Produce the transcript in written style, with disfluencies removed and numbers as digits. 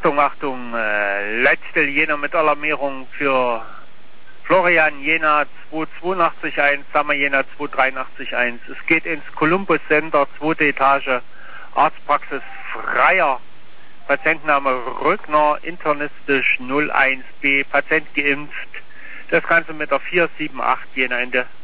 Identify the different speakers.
Speaker 1: Achtung, letzte Jena mit Alarmierung für Florian Jena 2881, Sammer Jena 2881. Es geht ins Columbus Center, 2. Etage, Arztpraxis Freier. Patientenname Rückner, internistisch 01B, Patient geimpft. Das Ganze mit der 478 Jena Ende.